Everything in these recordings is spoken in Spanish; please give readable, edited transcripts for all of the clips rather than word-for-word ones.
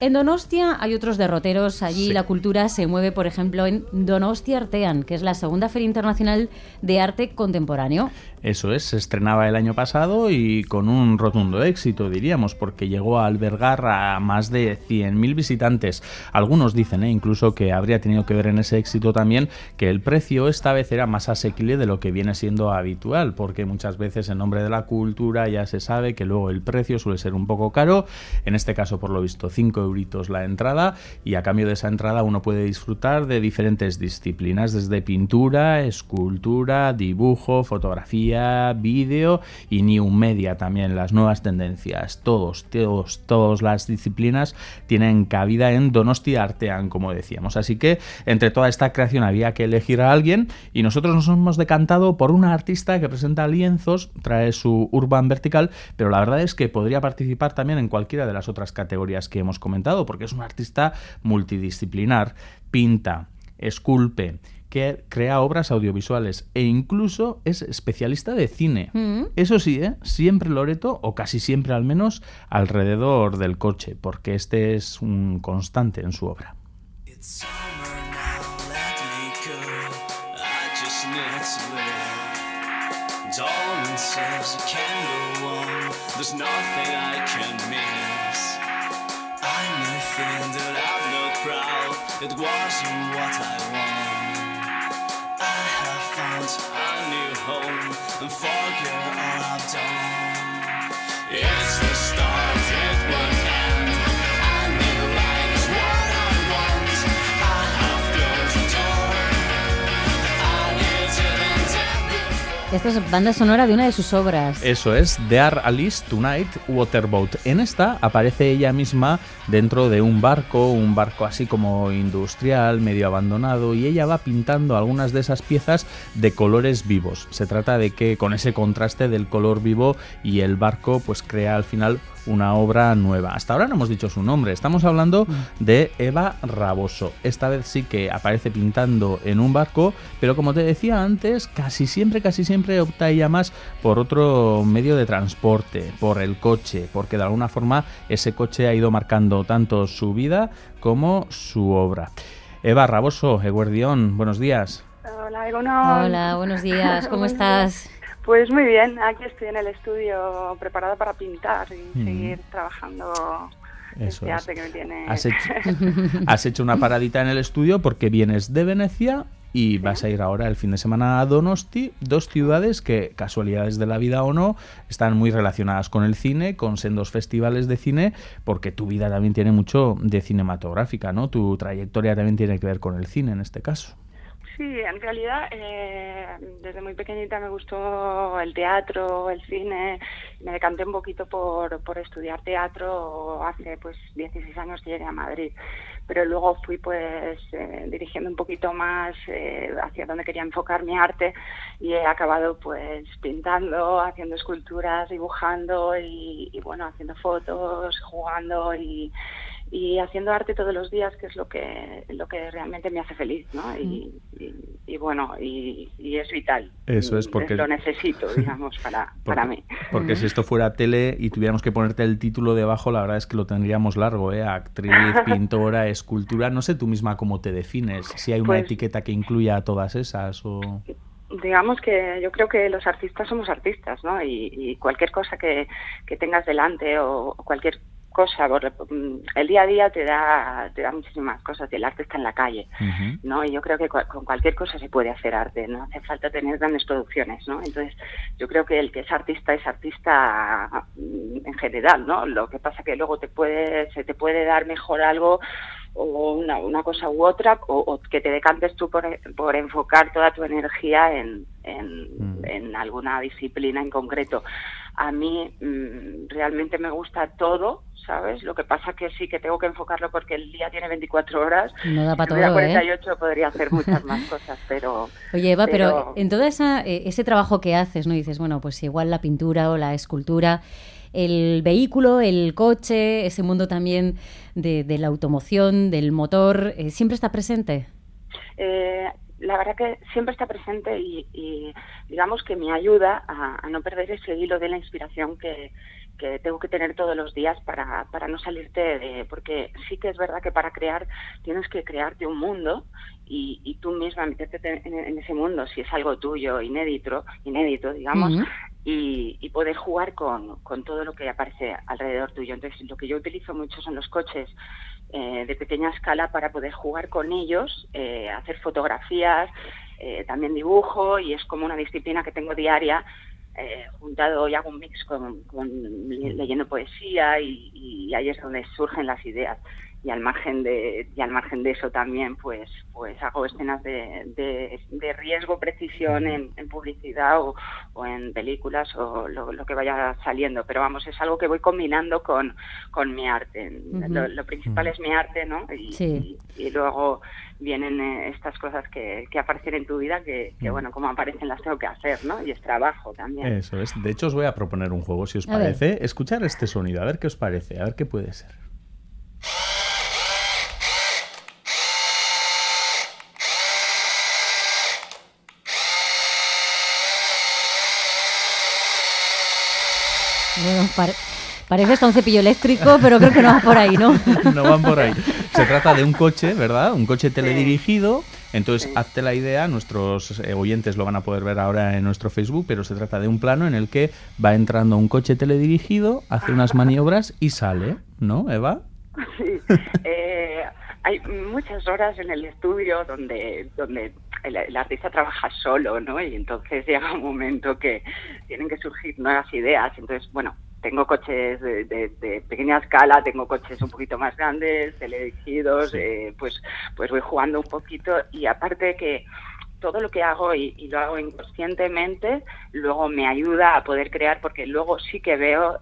En Donostia hay otros derroteros. Allí Sí. la cultura se mueve, por ejemplo, en Donostia Artean, que es la segunda Feria Internacional de Arte Contemporáneo. Eso es, se estrenaba el año pasado y con un rotundo éxito, diríamos, porque llegó a albergar a más de 100.000 visitantes. Algunos dicen incluso que habría tenido que ver en ese éxito también que el precio esta vez era más asequible de lo que viene siendo habitual, porque muchas veces en nombre de la cultura ya se sabe que luego el precio suele ser un poco caro. En este caso, por lo visto, 5 euritos la entrada, y a cambio de esa entrada uno puede disfrutar de diferentes disciplinas, desde pintura, escultura, dibujo, fotografía, vídeo y new media también, las nuevas tendencias. Todas las disciplinas tienen cabida en Donostia Artean, como decíamos. Así que entre toda esta creación había que elegir a alguien y nosotros nos hemos decantado por una artista que presenta lienzos, trae su Urban Vertical, pero la verdad es que podría participar también en cualquiera de las otras categorías que hemos comentado, porque es un artista multidisciplinar, pinta, esculpe, que crea obras audiovisuales e incluso es especialista de cine. Eso sí, siempre Loreto, o casi siempre al menos, alrededor del coche, porque este es un constante en su obra. It wasn't what I want. I have found a new home and forget all I've done. It's the start, it won't end. A new life is what I want. I have closed the door. I didn't end before. Esta es banda sonora de una de sus obras. Eso es, There Alice Tonight Waterboat. En esta aparece ella misma dentro de un barco así como industrial, medio abandonado, y ella va pintando algunas de esas piezas de colores vivos. Se trata de que con ese contraste del color vivo y el barco pues crea al final una obra nueva. Hasta ahora no hemos dicho su nombre, estamos hablando de Eva Raboso. Esta vez sí que aparece pintando en un barco, pero como te decía antes, casi siempre opta ella más por otro medio de transporte, por el coche, porque de alguna forma ese coche ha ido marcando tanto su vida como su obra. Eva Raboso, Eguerdión, buenos días. Hola, Egunon. Hola, buenos días, ¿cómo estás? Pues muy bien, aquí estoy en el estudio preparada para pintar y seguir trabajando Eso este es. arte que me tiene... Has hecho una paradita en el estudio porque vienes de Venecia y vas a ir ahora el fin de semana a Donosti, dos ciudades que, casualidades de la vida o no, están muy relacionadas con el cine, con sendos festivales de cine, porque tu vida también tiene mucho de cinematográfica, ¿no? Tu trayectoria también tiene que ver con el cine en este caso. Sí, en realidad desde muy pequeñita me gustó el teatro, el cine. Me decanté un poquito por estudiar teatro hace pues 16 años que llegué a Madrid. Pero luego fui pues dirigiendo un poquito más hacia donde quería enfocar mi arte y he acabado pues pintando, haciendo esculturas, dibujando y bueno, haciendo fotos, jugando y haciendo arte todos los días, que es lo que realmente me hace feliz, ¿no? Y bueno, y es vital. Eso es porque lo necesito, digamos, para mí. Porque si esto fuera tele y tuviéramos que ponerte el título debajo, la verdad es que lo tendríamos largo, actriz, pintora, escultura. No sé tú misma cómo te defines, si hay una etiqueta que incluya a todas esas o... Digamos que yo creo que los artistas somos artistas, ¿no? Y cualquier cosa que tengas delante o cualquier cosa, el día a día te da muchísimas cosas y el arte está en la calle, ¿no? Y yo creo que con cualquier cosa se puede hacer arte, no hace falta tener grandes producciones, ¿no? Entonces yo creo que el que es artista en general, ¿no? Lo que pasa que luego se te puede dar mejor algo o una cosa u otra, o que te decantes tú por enfocar toda tu energía en alguna disciplina en concreto. A mí realmente me gusta todo, ¿sabes? Lo que pasa que sí que tengo que enfocarlo porque el día tiene 24 horas. No da para si tuviera todo, 48 podría hacer muchas más cosas, pero... Oye, Eva, pero en todo ese trabajo que haces, ¿no? Dices, bueno, pues igual la pintura o la escultura, el vehículo, el coche, ese mundo también de la automoción, del motor, ¿siempre está presente? La verdad que siempre está presente y digamos que me ayuda a no perder ese hilo de la inspiración que que tengo que tener todos los días para no salirte porque sí que es verdad que para crear tienes que crearte un mundo y tú misma meterte en ese mundo si es algo tuyo, inédito, digamos, y poder jugar con todo lo que aparece alrededor tuyo. Entonces, lo que yo utilizo mucho son los coches de pequeña escala para poder jugar con ellos, hacer fotografías, también dibujo, y es como una disciplina que tengo diaria, juntado, y hago un mix con leyendo poesía, y ahí es donde surgen las ideas. Y al margen de eso también pues hago escenas de riesgo, precisión en publicidad o en películas o lo que vaya saliendo, pero vamos, es algo que voy combinando con mi arte. Lo principal es mi arte, ¿no? Y luego vienen estas cosas que aparecen en tu vida que bueno, como aparecen las tengo que hacer, ¿no? Y es trabajo también. Eso es. De hecho, os voy a proponer un juego, si os parece. Escuchar este sonido, a ver qué os parece, a ver qué puede ser. Bueno, parece hasta un cepillo eléctrico, pero creo que no va por ahí, ¿no? No van por ahí. Se trata de un coche, ¿verdad? Un coche teledirigido. Entonces, hazte la idea, nuestros oyentes lo van a poder ver ahora en nuestro Facebook, pero se trata de un plano en el que va entrando un coche teledirigido, hace unas maniobras y sale, ¿no, Eva? Sí. Hay muchas horas en el estudio donde el artista trabaja solo, ¿no? Y entonces llega un momento que tienen que surgir nuevas ideas. Entonces, bueno, tengo coches de pequeña escala, tengo coches un poquito más grandes, teledirigidos, pues voy jugando un poquito, y aparte de que todo lo que hago y lo hago inconscientemente, luego me ayuda a poder crear, porque luego sí que veo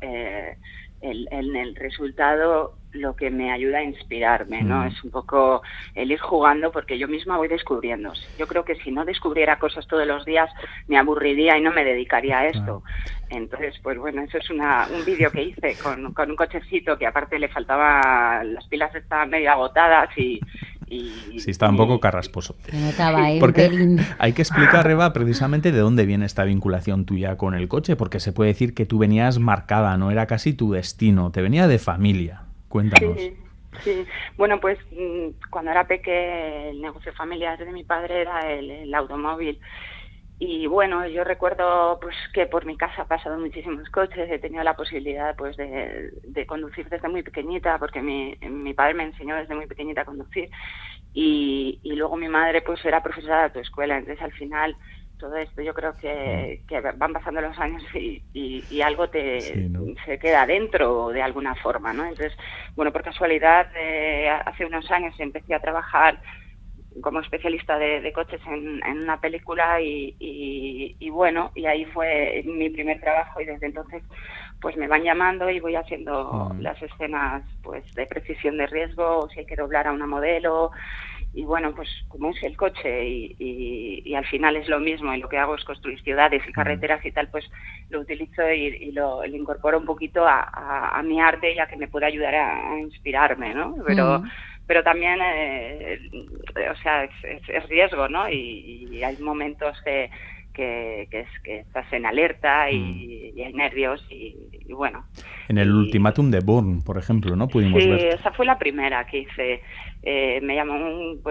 en el resultado lo que me ayuda a inspirarme, ¿no? Es un poco el ir jugando, porque yo misma voy descubriendo. Yo creo que si no descubriera cosas todos los días me aburriría y no me dedicaría a esto. Entonces, pues bueno, eso es un vídeo que hice con un cochecito que aparte le faltaban, las pilas estaban medio agotadas y sí, estaba un poco carrasposo. Porque hay que explicar, Eva, precisamente de dónde viene esta vinculación tuya con el coche, porque se puede decir que tú venías marcada, no era casi tu destino, te venía de familia. Cuéntanos. Sí. Bueno, pues cuando era pequeña, el negocio familiar de mi padre era el automóvil. Y bueno, yo recuerdo pues que por mi casa han pasado muchísimos coches, he tenido la posibilidad pues de conducir desde muy pequeñita, porque mi padre me enseñó desde muy pequeñita a conducir, y luego mi madre pues era profesora de autoescuela. Entonces al final todo esto yo creo que van pasando los años y algo se queda dentro de alguna forma, ¿no? Entonces, bueno, por casualidad hace unos años empecé a trabajar como especialista de coches en una película y bueno, y ahí fue mi primer trabajo, y desde entonces pues me van llamando y voy haciendo las escenas pues de precisión de riesgo, o si hay que doblar a una modelo. Y bueno, pues como es el coche y al final es lo mismo, y lo que hago es construir ciudades y carreteras y tal, pues lo utilizo y lo incorporo un poquito a mi arte, ya que me puede ayudar a inspirarme, ¿no? Pero también, o sea, es riesgo, ¿no? Y hay momentos que estás en alerta y hay nervios y bueno. En el ultimátum de Bourne, por ejemplo, ¿no? Pudimos ver. Sí, esa fue la primera que hice. Me llamó un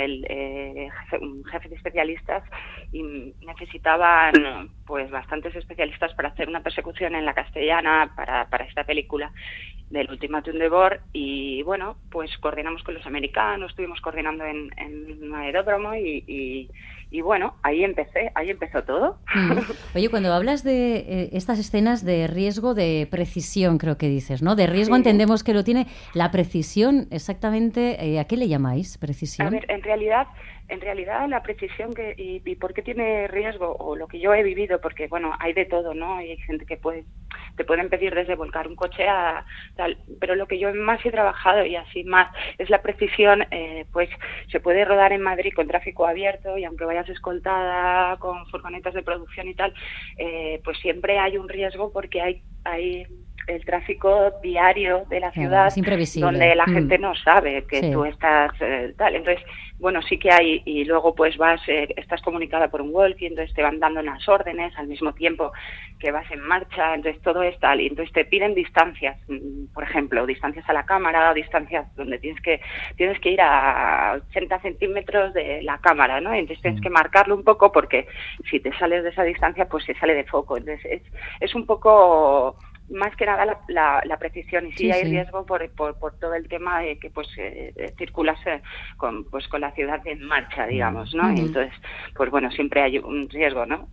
jefe de especialistas, y necesitaban pues bastantes especialistas para hacer una persecución en la Castellana para esta película del ultimátum de Bourne. Y bueno, pues coordinamos con los americanos, estuvimos coordinando en un aeródromo y bueno, ahí empezó todo. Oye, cuando hablas de estas escenas de riesgo, de precisión, creo que dices, ¿no? De riesgo entendemos que lo tiene. La precisión, exactamente, ¿a qué le llamáis precisión? A ver, en realidad la precisión y por qué tiene riesgo, o lo que yo he vivido, porque bueno, hay de todo, ¿no? Hay gente que te pueden pedir desde volcar un coche a tal, pero lo que yo más he trabajado y así más es la precisión. Pues se puede rodar en Madrid con tráfico abierto, y aunque vayas escoltada con furgonetas de producción y tal, pues siempre hay un riesgo, porque hay el tráfico diario de la ciudad, es imprevisible. donde la gente no sabe que tú estás tal. Entonces, bueno, sí que hay, y luego pues estás comunicada por un walkie, entonces te van dando unas órdenes al mismo tiempo que vas en marcha, entonces todo es tal, y entonces te piden distancias, por ejemplo, distancias a la cámara, o distancias donde tienes que ir a 80 centímetros de la cámara, ¿no? Entonces tienes que marcarlo un poco, porque si te sales de esa distancia, pues se sale de foco. Entonces es un poco, más que nada, la precisión, y sí hay riesgo por todo el tema de que pues circulas con la ciudad en marcha, digamos, ¿no? Y entonces, pues bueno, siempre hay un riesgo, ¿no?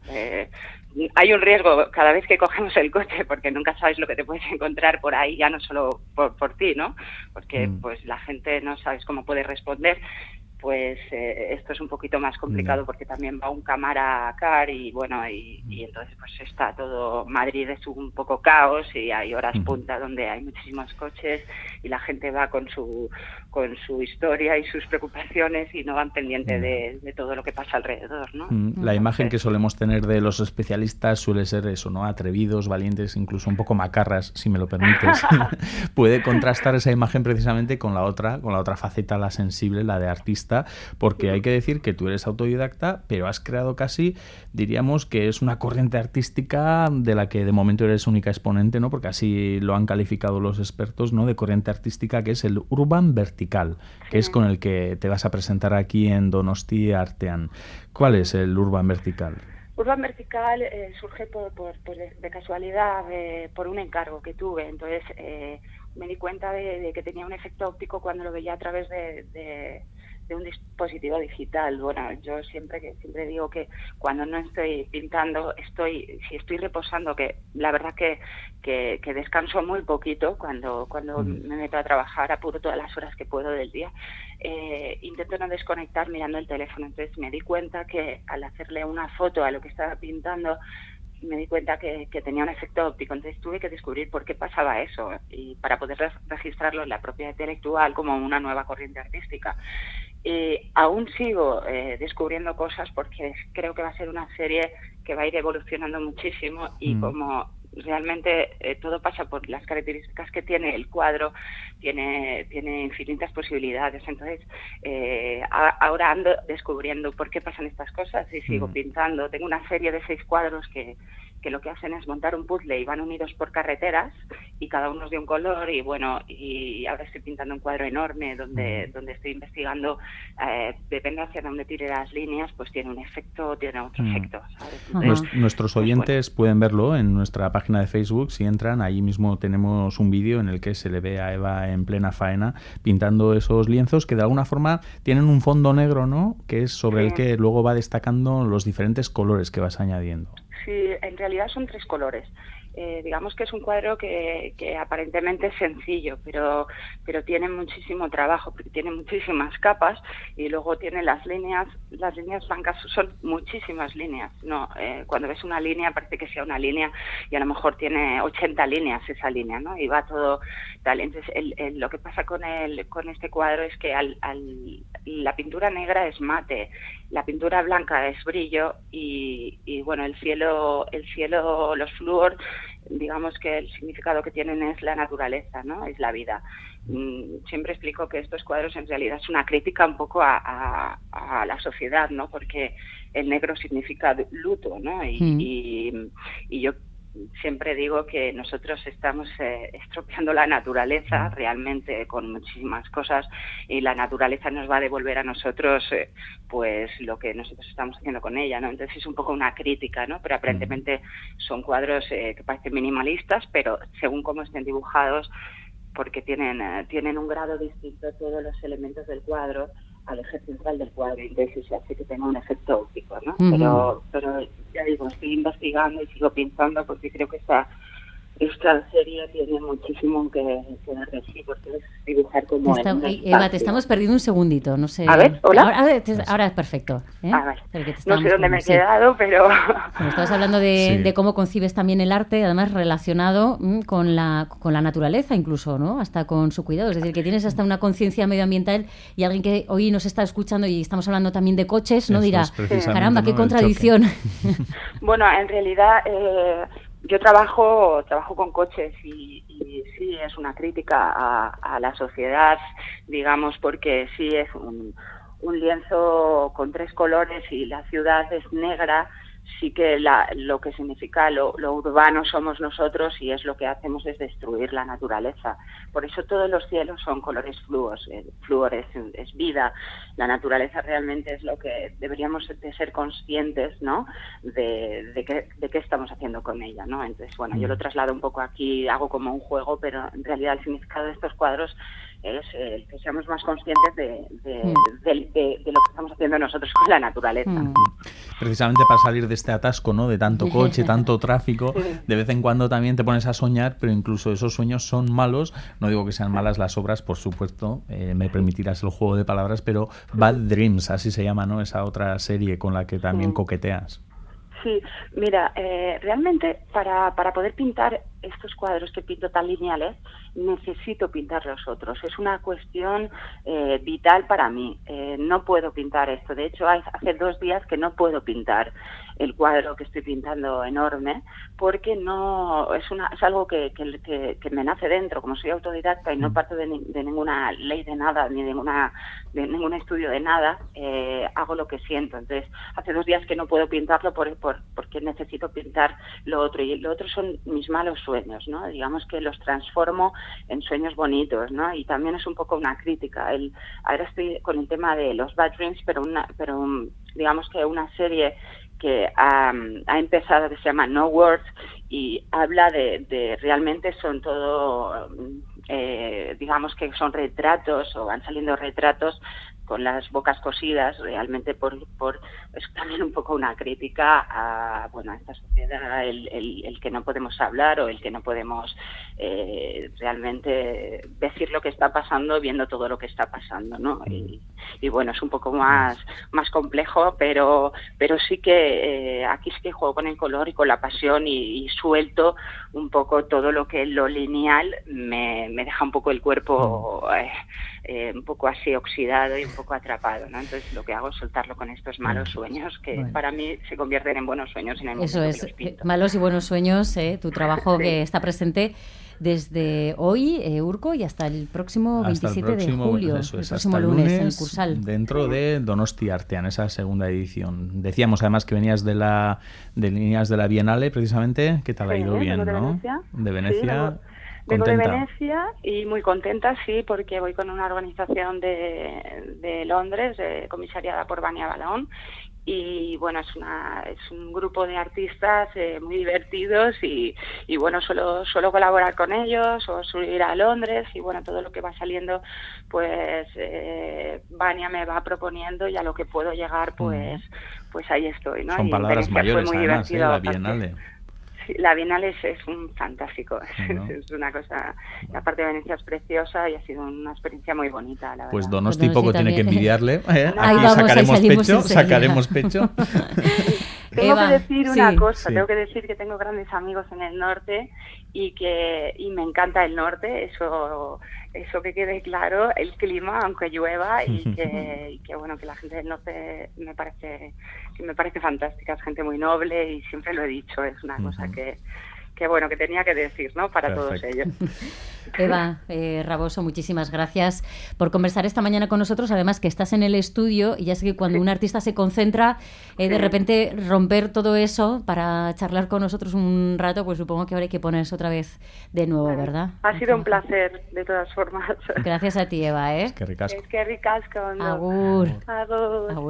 Hay un riesgo cada vez que cogemos el coche, porque nunca sabes lo que te puedes encontrar por ahí, ya no solo por ti, ¿no? Porque pues la gente no sabes cómo puede responder. Pues esto es un poquito más complicado, porque también va un cámara car, y bueno, y entonces pues está todo, Madrid es un poco caos, y hay horas punta donde hay muchísimos coches y la gente va con su historia y sus preocupaciones, y no van pendientes de todo lo que pasa alrededor, ¿no? La imagen que solemos tener de los especialistas suele ser eso, ¿no? Atrevidos, valientes, incluso un poco macarras, si me lo permites. Puede contrastar esa imagen precisamente con la otra faceta, la sensible, la de artista, porque hay que decir que tú eres autodidacta, pero has creado casi, diríamos que es una corriente artística de la que de momento eres única exponente, ¿no? Porque así lo han calificado los expertos, ¿no? De corriente artística, que es el Urban Vertical, que es con el que te vas a presentar aquí en Donosti Artean. ¿Cuál es el Urban Vertical? Urban Vertical surge de casualidad, por un encargo que tuve. Entonces me di cuenta de que tenía un efecto óptico cuando lo veía a través de un dispositivo digital. Bueno, yo siempre digo que cuando no estoy pintando, si estoy reposando, que la verdad que descanso muy poquito cuando me meto a trabajar, apuro todas las horas que puedo del día, intento no desconectar mirando el teléfono. Entonces me di cuenta que al hacerle una foto a lo que estaba pintando, me di cuenta que tenía un efecto óptico. Entonces tuve que descubrir por qué pasaba eso, y para poder registrarlo en la propiedad intelectual como una nueva corriente artística. Aún sigo descubriendo cosas, porque creo que va a ser una serie que va a ir evolucionando muchísimo, y como realmente todo pasa por las características que tiene el cuadro, tiene infinitas posibilidades. Entonces ahora ando descubriendo por qué pasan estas cosas, y sigo pintando. Tengo una serie de 6 cuadros que lo que hacen es montar un puzzle, y van unidos por carreteras, y cada uno es de un color. Y bueno, y ahora estoy pintando un cuadro enorme donde estoy investigando, depende hacia dónde tire las líneas, pues tiene un efecto, tiene otro efecto, ¿sabes? Entonces, nuestros oyentes pueden verlo en nuestra página de Facebook. Si entran, ahí mismo tenemos un vídeo en el que se le ve a Eva en plena faena pintando esos lienzos que de alguna forma tienen un fondo negro, ¿no? Que es sobre el que luego va destacando los diferentes colores que vas añadiendo. Sí, en realidad son 3 colores. Digamos que es un cuadro que aparentemente es sencillo, pero tiene muchísimo trabajo, porque tiene muchísimas capas, y luego tiene las líneas blancas, son muchísimas líneas, ¿no? Cuando ves una línea parece que sea una línea, y a lo mejor tiene 80 líneas esa línea, ¿no? Y va todo tal. Entonces lo que pasa con este cuadro es que la pintura negra es mate, la pintura blanca es brillo, y bueno, el cielo, los flúor, digamos que el significado que tienen es la naturaleza, ¿no? Es la vida. Siempre explico que estos cuadros en realidad es una crítica un poco a la sociedad, ¿no? Porque el negro significa luto, ¿no? Y yo siempre digo que nosotros estamos estropeando la naturaleza realmente con muchísimas cosas, y la naturaleza nos va a devolver a nosotros pues lo que nosotros estamos haciendo con ella, ¿no? Entonces es un poco una crítica, ¿no? Pero aparentemente son cuadros que parecen minimalistas, pero según cómo estén dibujados, porque tienen un grado distinto todos los elementos del cuadro al eje central del cuadro, entonces se hace que tenga un efecto óptico, ¿no? Pero ya digo, estoy investigando y sigo pintando, porque creo que esta serie tiene muchísimo que dar de sí, porque es dibujar como Eva, te estamos perdiendo un segundito, no sé. A ver, hola. Ahora es perfecto. Vale. No sé dónde me he quedado, pero... Bueno, estabas hablando de cómo concibes también el arte, además relacionado con la naturaleza incluso, ¿no? Hasta con su cuidado, es decir, que tienes hasta una conciencia medioambiental, y alguien que hoy nos está escuchando y estamos hablando también de coches, ¿no? Dirá, caramba, qué contradicción. Bueno, en realidad... Yo trabajo con coches y sí es una crítica a la sociedad, digamos, porque sí es un lienzo con 3 colores y la ciudad es negra. Sí que lo que significa lo urbano somos nosotros y es lo que hacemos es destruir la naturaleza. Por eso todos los cielos son colores flúores, es vida. La naturaleza realmente es lo que deberíamos de ser conscientes, ¿no? de qué estamos haciendo con ella, ¿no? Entonces, bueno, yo lo traslado un poco aquí, hago como un juego, pero en realidad el significado de estos cuadros es que seamos más conscientes de lo que estamos haciendo nosotros con la naturaleza. Precisamente para salir de este atasco, ¿no? De tanto coche, tanto tráfico, de vez en cuando también te pones a soñar, pero incluso esos sueños son malos. No digo que sean malas las obras, por supuesto, me permitirás el juego de palabras, pero Bad Dreams, así se llama, ¿no? Esa otra serie con la que también coqueteas. Sí, mira, realmente para poder pintar estos cuadros que pinto tan lineales, necesito pintar los otros. Es una cuestión vital para mí. No puedo pintar esto. De hecho, hace 2 días que no puedo pintar el cuadro que estoy pintando enorme, porque no es algo que me nace dentro. Como soy autodidacta y no parto de ninguna ley de nada, ni de ningún estudio de nada, hago lo que siento. Entonces, hace 2 días que no puedo pintarlo porque necesito pintar lo otro. Y lo otro son mis malos sueños, ¿no? Digamos que los transformo en sueños bonitos, ¿no? Y también es un poco una crítica. Ahora estoy con el tema de los Bad Dreams, pero digamos que una serie que ha empezado, que se llama No Words, y habla de realmente son todo, digamos que son retratos, o van saliendo retratos con las bocas cosidas, realmente es también un poco una crítica a esta sociedad, el que no podemos hablar o el que no podemos realmente decir lo que está pasando viendo todo lo que está pasando, ¿no? Y bueno, es un poco más complejo, pero sí que aquí sí que juego con el color y con la pasión y suelto un poco todo lo lineal me deja un poco el cuerpo un poco así oxidado y un poco atrapado, ¿no? Entonces lo que hago es soltarlo con estos malos sueños que para mí se convierten en buenos sueños en el momento que los pinto. Malos y buenos sueños, tu trabajo que está presente desde hoy, Urco, y hasta el próximo 27 de julio, el próximo lunes en el Cursal. Dentro de Donosti Artean, esa segunda edición. Decíamos además que venías de la Bienale, precisamente. ¿Qué tal ha ido? Bien, ¿no? De Venecia. Sí, vengo de Venecia y muy contenta, sí, porque voy con una organización de Londres, comisariada por Vania Balón, y bueno, es un grupo de artistas muy divertidos y bueno, suelo colaborar con ellos o subir a Londres y bueno, todo lo que va saliendo pues Vania me va proponiendo y a lo que puedo llegar pues ahí estoy, ¿no? Son palabras mayores además, la Bienale. Sí, la Bienal es un fantástico, ¿no? Es una cosa, la parte de Venecia es preciosa y ha sido una experiencia muy bonita, la verdad. Pues Donosti poco tiene que envidiarle, Ahí aquí vamos, sacaremos pecho. Tengo que decir una cosa, sí. Tengo que decir que tengo grandes amigos en el norte y me encanta el norte, eso que quede claro, el clima, aunque llueva, y que bueno, que la gente del norte me parece fantástica, es gente muy noble y siempre lo he dicho, es una cosa que bueno, que tenía que decir, ¿no? Para todos ellos. Eva Raboso, muchísimas gracias por conversar esta mañana con nosotros. Además que estás en el estudio y ya sé que cuando un artista se concentra, de repente romper todo eso para charlar con nosotros un rato, pues supongo que ahora hay que ponerse otra vez de nuevo, ¿verdad? Ha sido un placer, de todas formas. Gracias a ti, Eva, ¿eh? Es que ricasco. Es que ricasco, ¿no? Agur. Agur.